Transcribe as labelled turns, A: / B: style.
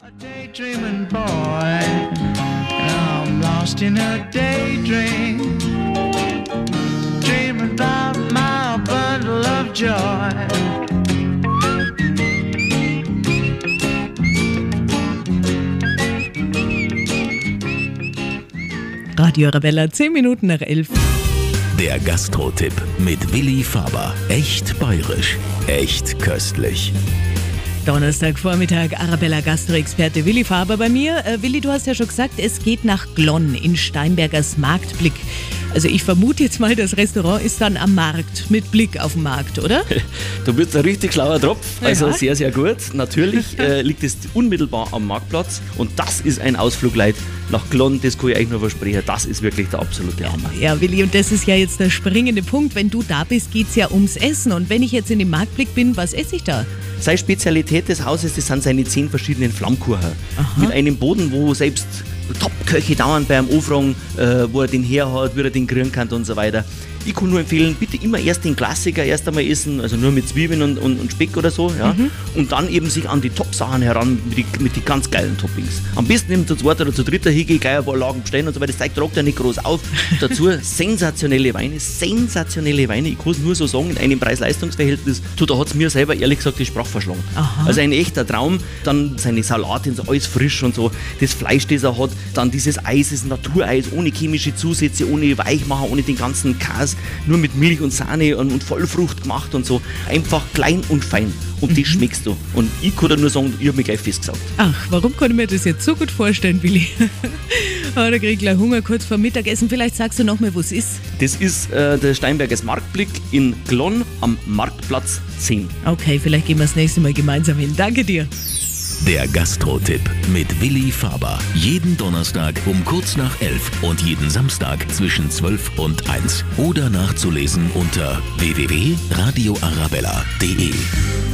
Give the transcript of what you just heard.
A: A daydreaming boy, I'm lost in a daydream, dreaming about my bundle of joy.
B: Radio Arabella, 10 Minuten nach 11.
C: Der Gastro-Tipp mit Willi Faber. Echt bayerisch, echt köstlich.
B: Donnerstagvormittag, Arabella Gastro-Experte Willi Faber bei mir. Willi, du hast ja schon gesagt, es geht nach Glonn in Steinbergers Marktblick. Also ich vermute jetzt mal, das Restaurant ist dann am Markt, mit Blick auf den Markt, oder?
D: Du bist ein richtig schlauer Tropf, also
B: Ja.
D: sehr, sehr gut. Natürlich liegt es unmittelbar am Marktplatz und das ist ein Ausflug, Leute, nach Glonn, das kann ich euch nur versprechen, das ist wirklich der absolute Hammer.
B: Ja, Willi, und das ist ja jetzt der springende Punkt. Wenn du da bist, geht's ja ums Essen. Und wenn ich jetzt in dem Marktblick bin, was esse ich da?
D: Seine Spezialität des Hauses, das sind seine 10 verschiedenen Flammkuchen. Mit einem Boden, wo selbst Top-Köche dauernd beim Anfragen, wo er den her hat, wie er den kriegen kann und so weiter. Ich kann nur empfehlen, bitte immer erst den Klassiker erst einmal essen, also nur mit Zwiebeln und Speck oder so, ja. Und dann eben sich an die Top-Sachen heran mit die ganz geilen Toppings. Am besten eben zu zweit oder zu dritter hingehen, gleich ein paar Lagen bestellen und so weiter. Das Zeug tragt ja nicht groß auf. Dazu sensationelle Weine. Ich kann es nur so sagen, in einem Preis-Leistungs-Verhältnis. Da hat es mir selber ehrlich gesagt die Sprache verschlagen.
B: Aha.
D: Also ein echter Traum. Dann seine Salate, so alles frisch und so. Das Fleisch, das er hat. Dann dieses Eis, das Natureis, ohne chemische Zusätze, ohne Weichmacher, ohne den ganzen Käse. Nur mit Milch und Sahne und Vollfrucht gemacht und so. Einfach klein und fein. Und das schmeckst du. Und ich kann dir nur sagen, ich habe mich gleich festgesaugt.
B: Ach, warum kann ich mir das jetzt so gut vorstellen, Willi? Da krieg ich gleich Hunger kurz vor Mittagessen. Vielleicht sagst du noch mal, wo es ist.
D: Das ist der Steinbergers Marktblick in Glonn am Marktplatz 10.
B: Okay, vielleicht gehen wir das nächste Mal gemeinsam hin. Danke dir.
C: Der Gastro-Tipp mit Willi Faber. Jeden Donnerstag um kurz nach 11 und jeden Samstag zwischen 12 und 1. Oder nachzulesen unter www.radioarabella.de.